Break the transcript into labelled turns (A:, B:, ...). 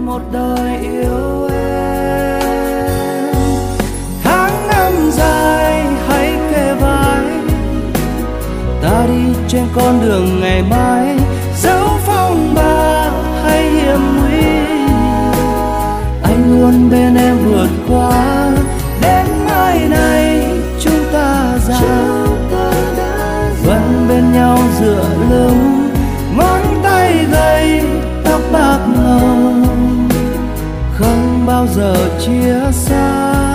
A: một đời yêu em. Tháng năm dài hãy kề vai, ta đi trên con đường ngày mai, dẫu phong ba hay hiểm nguy, anh luôn bên em vượt qua. Đến mai này chúng ta già, vẫn bên nhau dựa lưng, ngón tay gầy tóc bạc ngầu, không bao giờ chia xa.